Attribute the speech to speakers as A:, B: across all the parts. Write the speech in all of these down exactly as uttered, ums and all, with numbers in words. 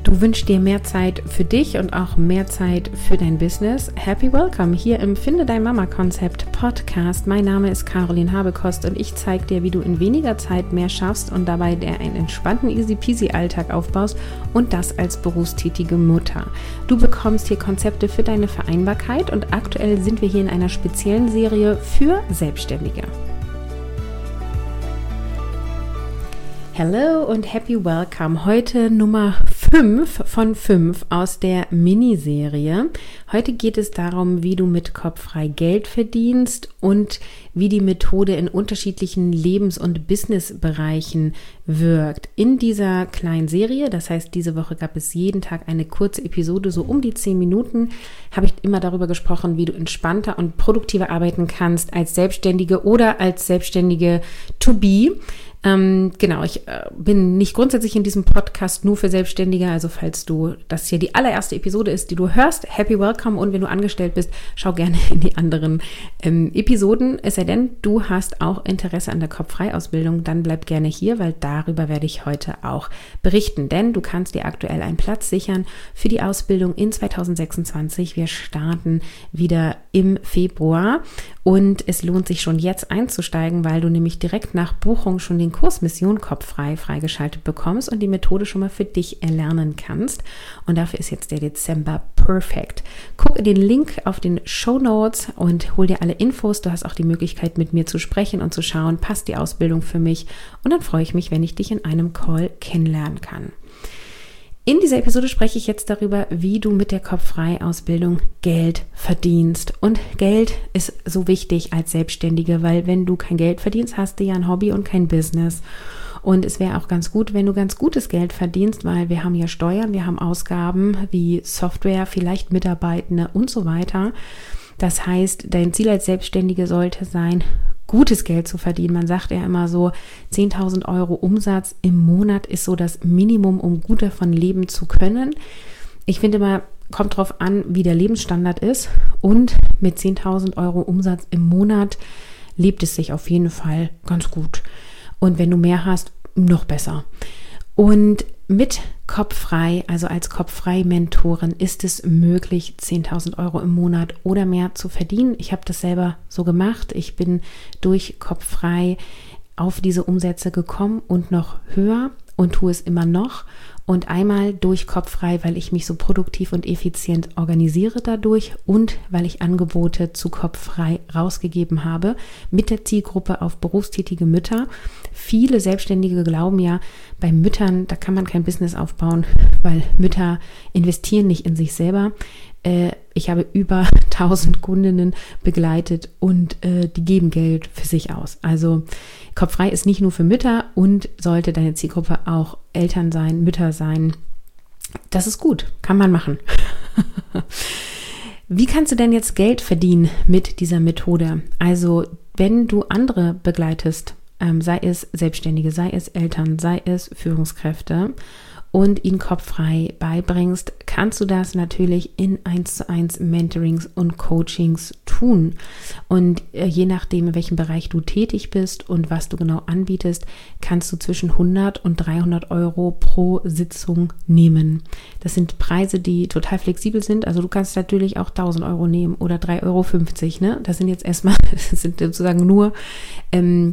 A: Du wünschst dir mehr Zeit für dich und auch mehr Zeit für dein Business? Happy Welcome hier im Finde Dein Mama-Konzept Podcast. Mein Name ist Caroline Habekost und ich zeige dir, wie du in weniger Zeit mehr schaffst und dabei dir einen entspannten Easy-Peasy-Alltag aufbaust und das als berufstätige Mutter. Du bekommst hier Konzepte für deine Vereinbarkeit und aktuell sind wir hier in einer speziellen Serie für Selbstständige. Hello und happy welcome. Heute Nummer fünf von fünf aus der Miniserie. Heute geht es darum, wie du mit Kopffrei Geld verdienst und wie die Methode in unterschiedlichen Lebens- und Businessbereichen wirkt. In dieser kleinen Serie, das heißt, diese Woche gab es jeden Tag eine kurze Episode, so um die zehn Minuten, habe ich immer darüber gesprochen, wie du entspannter und produktiver arbeiten kannst als Selbstständige oder als Selbstständige to be. Ähm, genau, ich äh, bin nicht grundsätzlich in diesem Podcast nur für Selbstständige, also falls du, das hier die allererste Episode ist, die du hörst, happy welcome, und wenn du angestellt bist, schau gerne in die anderen ähm, Episoden, es sei denn, du hast auch Interesse an der Kopffrei-Ausbildung, dann bleib gerne hier, weil darüber werde ich heute auch berichten, denn du kannst dir aktuell einen Platz sichern für die Ausbildung in zweitausendsechsundzwanzig. Wir starten wieder im Februar und es lohnt sich schon jetzt einzusteigen, weil du nämlich direkt nach Buchung schon den Kurs Mission Kopffrei freigeschaltet bekommst und die Methode schon mal für dich erlernen kannst. Und dafür ist jetzt der Dezember perfekt. Guck in den Link auf den Shownotes und hol dir alle Infos. Du hast auch die Möglichkeit, mit mir zu sprechen und zu schauen, passt die Ausbildung für mich? Und dann freue ich mich, wenn ich dich in einem Call kennenlernen kann. In dieser Episode spreche ich jetzt darüber, wie du mit der Kopffrei-Ausbildung Geld verdienst. Und Geld ist so wichtig als Selbstständige, weil wenn du kein Geld verdienst, hast du ja ein Hobby und kein Business. Und es wäre auch ganz gut, wenn du ganz gutes Geld verdienst, weil wir haben ja Steuern, wir haben Ausgaben wie Software, vielleicht Mitarbeitende und so weiter. Das heißt, dein Ziel als Selbstständige sollte sein, gutes Geld zu verdienen. Man sagt ja immer so, zehntausend Euro Umsatz im Monat ist so das Minimum, um gut davon leben zu können. Ich finde mal, kommt drauf an, wie der Lebensstandard ist, und mit zehntausend Euro Umsatz im Monat lebt es sich auf jeden Fall ganz gut. Und wenn du mehr hast, noch besser. Und mit Kopffrei, also als Kopffrei-Mentorin, ist es möglich, zehntausend Euro im Monat oder mehr zu verdienen. Ich habe das selber so gemacht. Ich bin durch Kopffrei auf diese Umsätze gekommen und noch höher und tue es immer noch. Und einmal durch Kopffrei, weil ich mich so produktiv und effizient organisiere dadurch und weil ich Angebote zu Kopffrei rausgegeben habe mit der Zielgruppe auf berufstätige Mütter. Viele Selbstständige glauben ja, bei Müttern, da kann man kein Business aufbauen, weil Mütter investieren nicht in sich selber. Äh, ich habe über tausend Kundinnen begleitet und äh, die geben Geld für sich aus. Also Kopffrei ist nicht nur für Mütter und sollte deine Zielgruppe auch Eltern sein, Mütter sein. Das ist gut, kann man machen. Wie kannst du denn jetzt Geld verdienen mit dieser Methode? Also wenn du andere begleitest, ähm, sei es Selbstständige, sei es Eltern, sei es Führungskräfte, und ihnen Kopffrei beibringst, kannst du das natürlich in eins zu eins Mentorings und Coachings tun. Und äh, je nachdem, in welchem Bereich du tätig bist und was du genau anbietest, kannst du zwischen hundert und dreihundert Euro pro Sitzung nehmen. Das sind Preise, die total flexibel sind. Also du kannst natürlich auch tausend Euro nehmen oder drei Euro fünfzig. Ne? Das sind jetzt erstmal, das sind sozusagen nur ähm,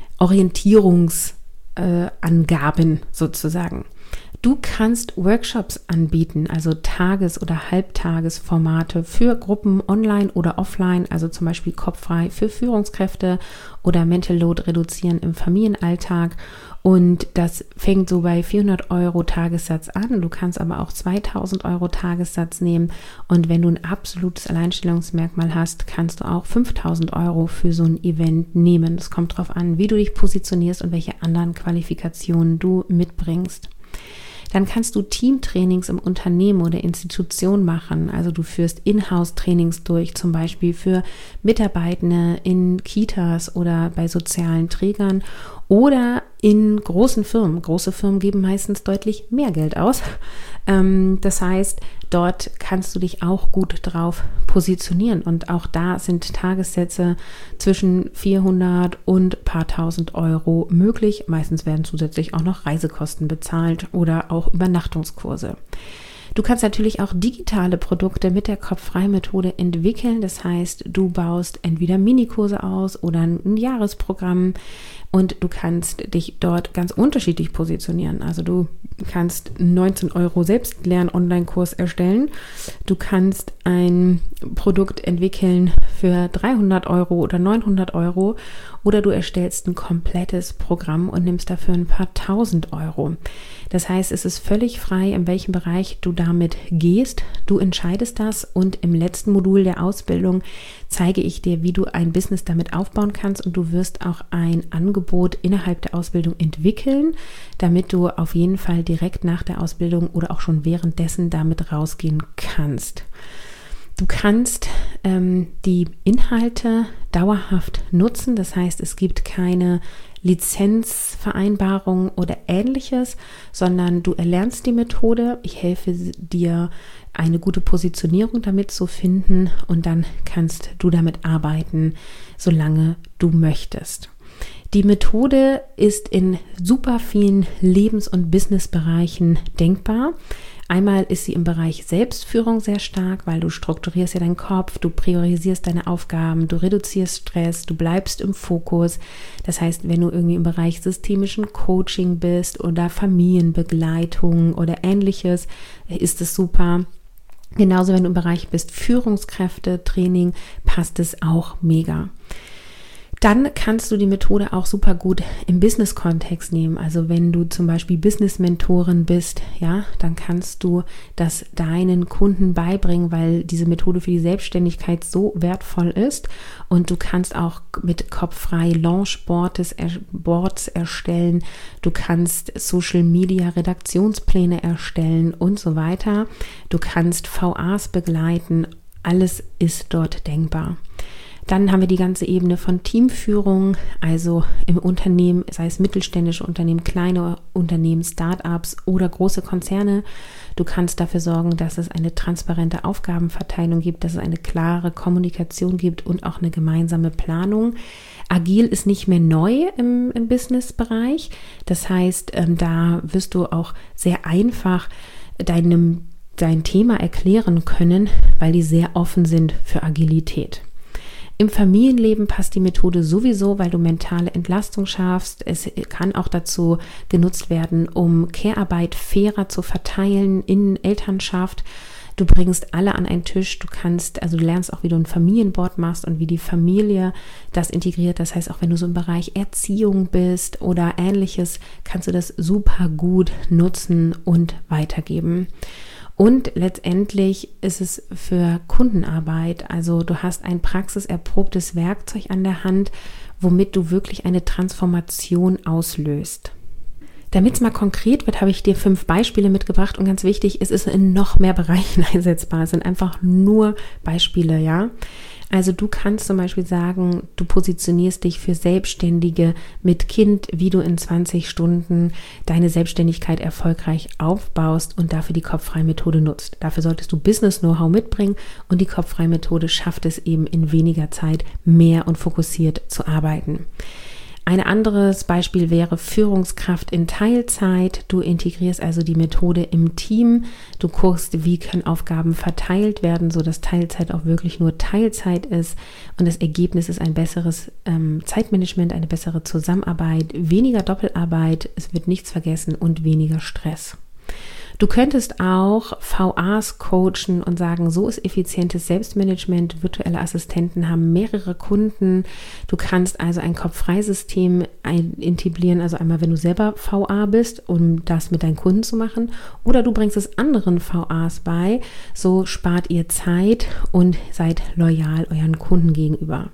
A: Orientierungsangaben äh, sozusagen. Du kannst Workshops anbieten, also Tages- oder Halbtagesformate für Gruppen online oder offline, also zum Beispiel Kopffrei für Führungskräfte oder Mental Load reduzieren im Familienalltag. Und das fängt so bei vierhundert Euro Tagessatz an. Du kannst aber auch zweitausend Euro Tagessatz nehmen. Und wenn du ein absolutes Alleinstellungsmerkmal hast, kannst du auch fünftausend Euro für so ein Event nehmen. Es kommt darauf an, wie du dich positionierst und welche anderen Qualifikationen du mitbringst. Dann kannst du Teamtrainings im Unternehmen oder Institution machen. Also du führst Inhouse-Trainings durch, zum Beispiel für Mitarbeitende in Kitas oder bei sozialen Trägern. oder in großen Firmen. Große Firmen geben meistens deutlich mehr Geld aus. Ähm, das heißt, dort kannst du dich auch gut drauf positionieren und auch da sind Tagessätze zwischen vierhundert und ein paar tausend Euro möglich. Meistens werden zusätzlich auch noch Reisekosten bezahlt oder auch Übernachtungskurse. Du kannst natürlich auch digitale Produkte mit der Kopf-frei-Methode entwickeln. Das heißt, du baust entweder Minikurse aus oder ein Jahresprogramm und du kannst dich dort ganz unterschiedlich positionieren. Also du kannst neunzehn Euro Selbstlern-Online-Kurs erstellen. Du kannst ein Produkt entwickeln für dreihundert Euro oder neunhundert Euro oder du erstellst ein komplettes Programm und nimmst dafür ein paar tausend Euro. Das heißt, es ist völlig frei, in welchem Bereich du damit gehst. Du entscheidest das und im letzten Modul der Ausbildung zeige ich dir, wie du ein Business damit aufbauen kannst und du wirst auch ein Angebot innerhalb der Ausbildung entwickeln, damit du auf jeden Fall direkt nach der Ausbildung oder auch schon währenddessen damit rausgehen kannst. Du kannst ähm, die Inhalte dauerhaft nutzen, das heißt, es gibt keine Lizenzvereinbarung oder ähnliches, sondern du erlernst die Methode. Ich helfe dir, eine gute Positionierung damit zu finden und dann kannst du damit arbeiten, solange du möchtest. Die Methode ist in super vielen Lebens- und Businessbereichen denkbar. Einmal ist sie im Bereich Selbstführung sehr stark, weil du strukturierst ja deinen Kopf, du priorisierst deine Aufgaben, du reduzierst Stress, du bleibst im Fokus. Das heißt, wenn du irgendwie im Bereich systemischen Coaching bist oder Familienbegleitung oder ähnliches, ist es super. Genauso, wenn du im Bereich bist Führungskräfte, Training, passt es auch mega. Dann kannst du die Methode auch super gut im Business-Kontext nehmen. Also wenn du zum Beispiel Business-Mentorin bist, ja, dann kannst du das deinen Kunden beibringen, weil diese Methode für die Selbstständigkeit so wertvoll ist. Und du kannst auch mit Kopf-frei Launchboards Boards erstellen. Du kannst Social-Media-Redaktionspläne erstellen und so weiter. Du kannst V As begleiten. Alles ist dort denkbar. Dann haben wir die ganze Ebene von Teamführung, also im Unternehmen, sei es mittelständische Unternehmen, kleine Unternehmen, Startups oder große Konzerne. Du kannst dafür sorgen, dass es eine transparente Aufgabenverteilung gibt, dass es eine klare Kommunikation gibt und auch eine gemeinsame Planung. Agil ist nicht mehr neu im, im Business-Bereich. Das heißt, ähm, da wirst du auch sehr einfach deinem, dein Thema erklären können, weil die sehr offen sind für Agilität. Im Familienleben passt die Methode sowieso, weil du mentale Entlastung schaffst. Es kann auch dazu genutzt werden, um Care-Arbeit fairer zu verteilen in Elternschaft. Du bringst alle an einen Tisch. Du kannst, also du lernst auch, wie du ein Familienboard machst und wie die Familie das integriert. Das heißt, auch wenn du so im Bereich Erziehung bist oder ähnliches, kannst du das super gut nutzen und weitergeben. Und letztendlich ist es für Kundenarbeit, also du hast ein praxiserprobtes Werkzeug an der Hand, womit du wirklich eine Transformation auslöst. Damit es mal konkret wird, habe ich dir fünf Beispiele mitgebracht und ganz wichtig, es ist in noch mehr Bereichen einsetzbar. Es sind einfach nur Beispiele, ja. Also du kannst zum Beispiel sagen, du positionierst dich für Selbstständige mit Kind, wie du in zwanzig Stunden deine Selbstständigkeit erfolgreich aufbaust und dafür die Kopf-frei-Methode nutzt. Dafür solltest du Business-Know-how mitbringen und die Kopf-frei-Methode schafft es eben in weniger Zeit mehr und fokussiert zu arbeiten. Ein anderes Beispiel wäre Führungskraft in Teilzeit. Du integrierst also die Methode im Team. Du guckst, wie können Aufgaben verteilt werden, sodass Teilzeit auch wirklich nur Teilzeit ist. Und das Ergebnis ist ein besseres ähm, Zeitmanagement, eine bessere Zusammenarbeit, weniger Doppelarbeit, es wird nichts vergessen und weniger Stress. Du könntest auch V As coachen und sagen, so ist effizientes Selbstmanagement, virtuelle Assistenten haben mehrere Kunden. Du kannst also ein Kopf-frei-System integrieren, also einmal, wenn du selber V A bist, um das mit deinen Kunden zu machen, oder du bringst es anderen V As bei, so spart ihr Zeit und seid loyal euren Kunden gegenüber.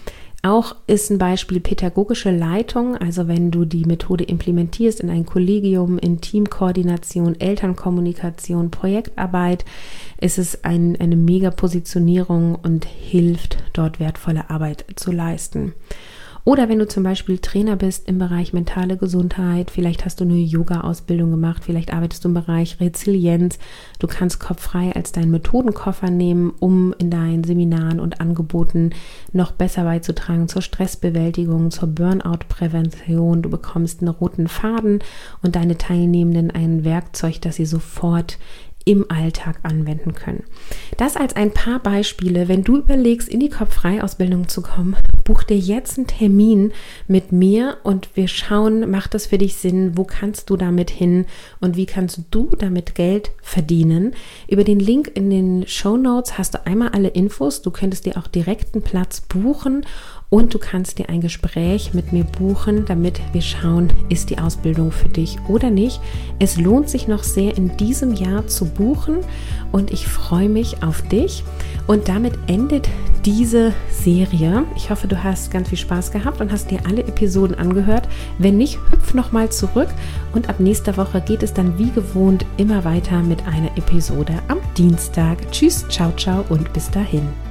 A: Auch ist ein Beispiel pädagogische Leitung, also wenn du die Methode implementierst in ein Kollegium, in Teamkoordination, Elternkommunikation, Projektarbeit, ist es ein, eine mega Positionierung und hilft, dort wertvolle Arbeit zu leisten. Oder wenn du zum Beispiel Trainer bist im Bereich mentale Gesundheit, vielleicht hast du eine Yoga-Ausbildung gemacht, vielleicht arbeitest du im Bereich Resilienz, du kannst Kopffrei als deinen Methodenkoffer nehmen, um in deinen Seminaren und Angeboten noch besser beizutragen zur Stressbewältigung, zur Burnout-Prävention. Du bekommst einen roten Faden und deine Teilnehmenden ein Werkzeug, das sie sofort im Alltag anwenden können. Das als ein paar Beispiele. Wenn du überlegst, in die Kopffrei-Ausbildung zu kommen, buch dir jetzt einen Termin mit mir und wir schauen, macht das für dich Sinn, wo kannst du damit hin und wie kannst du damit Geld verdienen. Über den Link in den Shownotes hast du einmal alle Infos, du könntest dir auch direkt einen Platz buchen und du kannst dir ein Gespräch mit mir buchen, damit wir schauen, ist die Ausbildung für dich oder nicht. Es lohnt sich noch sehr in diesem Jahr zu buchen und ich freue mich auf dich. Und damit endet diese Serie. Ich hoffe, du hast ganz viel Spaß gehabt und hast dir alle Episoden angehört. Wenn nicht, hüpf nochmal zurück und ab nächster Woche geht es dann wie gewohnt immer weiter mit einer Episode am Dienstag. Tschüss, ciao, ciao und bis dahin.